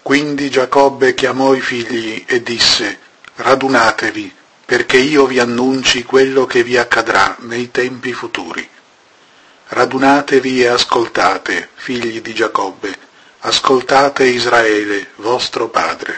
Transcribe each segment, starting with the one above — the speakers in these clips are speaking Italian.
Quindi Giacobbe chiamò i figli e disse: radunatevi, perché io vi annunci quello che vi accadrà nei tempi futuri. Radunatevi e ascoltate, figli di Giacobbe, ascoltate Israele, vostro padre.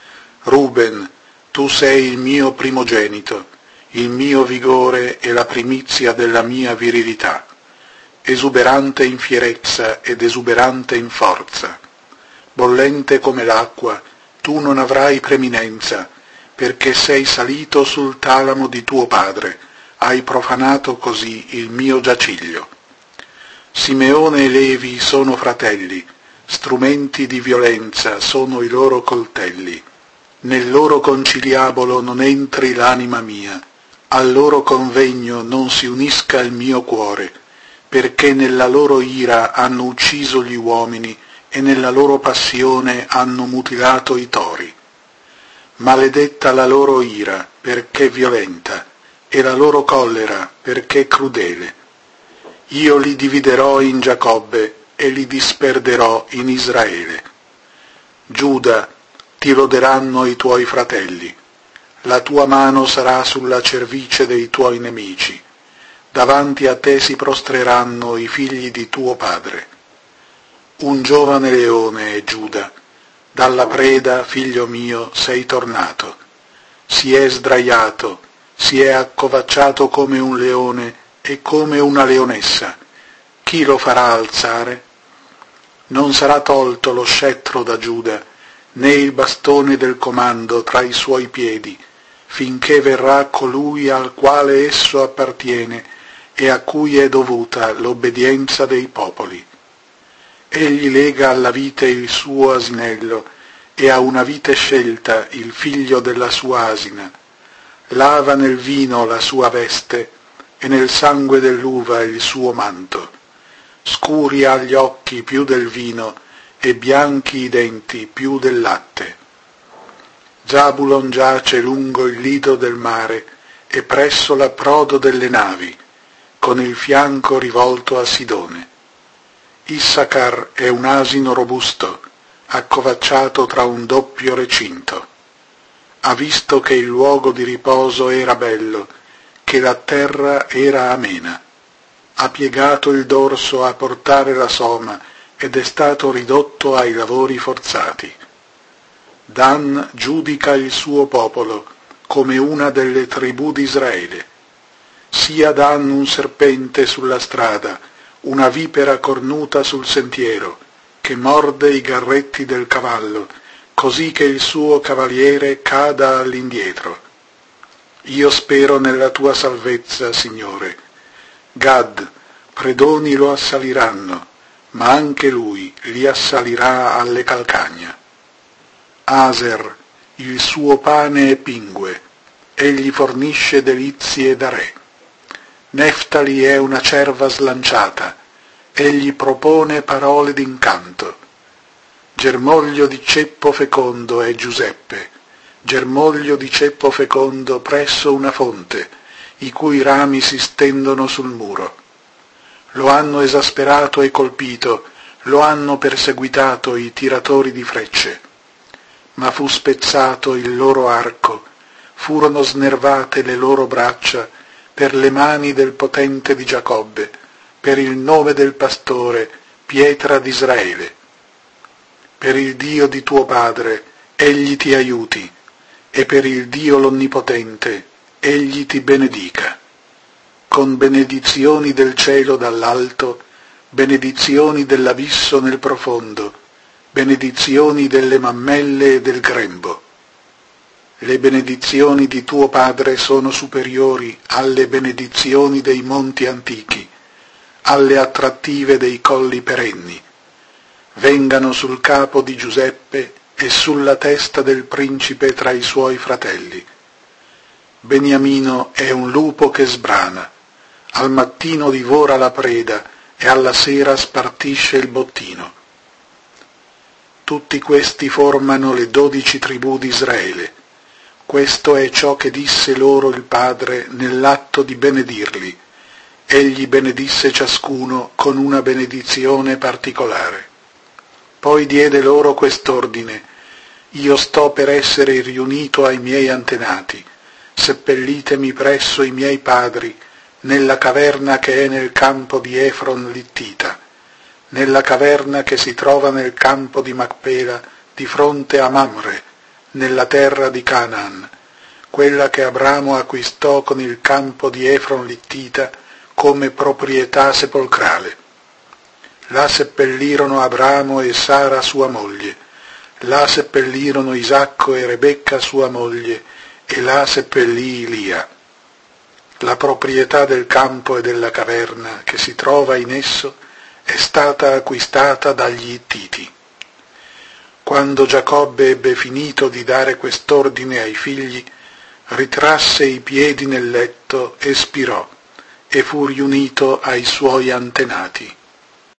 Ruben, tu sei il mio primogenito, il mio vigore e la primizia della mia virilità, esuberante in fierezza ed esuberante in forza. Bollente come l'acqua, tu non avrai preminenza, perché sei salito sul talamo di tuo padre, hai profanato così il mio giaciglio. Simeone e Levi sono fratelli, strumenti di violenza sono i loro coltelli. Nel loro conciliabolo non entri l'anima mia, al loro convegno non si unisca il mio cuore, perché nella loro ira hanno ucciso gli uomini e nella loro passione hanno mutilato i tori. Maledetta la loro ira, perché violenta, e la loro collera, perché crudele. Io li dividerò in Giacobbe e li disperderò in Israele. Giuda, ti loderanno i tuoi fratelli. La tua mano sarà sulla cervice dei tuoi nemici. Davanti a te si prostreranno i figli di tuo padre. Un giovane leone è Giuda, dalla preda, figlio mio, sei tornato. Si è sdraiato, si è accovacciato come un leone e come una leonessa. Chi lo farà alzare? Non sarà tolto lo scettro da Giuda, né il bastone del comando tra i suoi piedi, finché verrà colui al quale esso appartiene e a cui è dovuta l'obbedienza dei popoli. Egli lega alla vite il suo asinello e a una vite scelta il figlio della sua asina. Lava nel vino la sua veste e nel sangue dell'uva il suo manto. Scuri ha gli occhi più del vino e bianchi i denti più del latte. Zabulon giace lungo il lido del mare e presso l'approdo delle navi, con il fianco rivolto a Sidone. Issacar è un asino robusto, accovacciato tra un doppio recinto. Ha visto che il luogo di riposo era bello, che la terra era amena. Ha piegato il dorso a portare la soma ed è stato ridotto ai lavori forzati. Dan giudica il suo popolo come una delle tribù di Israele. Sia Dan un serpente sulla strada, una vipera cornuta sul sentiero, che morde i garretti del cavallo, così che il suo cavaliere cada all'indietro. Io spero nella tua salvezza, Signore. Gad, predoni lo assaliranno, ma anche lui li assalirà alle calcagna. Aser, il suo pane è pingue, egli fornisce delizie da re. Neftali è una cerva slanciata, egli propone parole d'incanto. Germoglio di ceppo fecondo è Giuseppe, germoglio di ceppo fecondo presso una fonte, i cui rami si stendono sul muro. Lo hanno esasperato e colpito, lo hanno perseguitato i tiratori di frecce. Ma fu spezzato il loro arco, furono snervate le loro braccia per le mani del potente di Giacobbe, per il nome del pastore, pietra d'Israele. Per il Dio di tuo padre, egli ti aiuti, e per il Dio l'Onnipotente, egli ti benedica. Con benedizioni del cielo dall'alto, benedizioni dell'abisso nel profondo, benedizioni delle mammelle e del grembo. Le benedizioni di tuo padre sono superiori alle benedizioni dei monti antichi, alle attrattive dei colli perenni. Vengano sul capo di Giuseppe e sulla testa del principe tra i suoi fratelli. Beniamino è un lupo che sbrana, al mattino divora la preda e alla sera spartisce il bottino. Tutti questi formano le 12 tribù di Israele. Questo è ciò che disse loro il Padre nell'atto di benedirli. Egli benedisse ciascuno con una benedizione particolare. Poi diede loro quest'ordine: io sto per essere riunito ai miei antenati, seppellitemi presso i miei padri, nella caverna che è nel campo di Efron l'Ittita, nella caverna che si trova nel campo di Macpela, di fronte a Mamre, nella terra di Canaan, quella che Abramo acquistò con il campo di Efron l'Ittita come proprietà sepolcrale. Là seppellirono Abramo e Sara sua moglie, là seppellirono Isacco e Rebecca sua moglie, e là seppellì Ilia. La proprietà del campo e della caverna che si trova in esso è stata acquistata dagli Ittiti. Quando Giacobbe ebbe finito di dare quest'ordine ai figli, ritrasse i piedi nel letto e spirò, e fu riunito ai suoi antenati.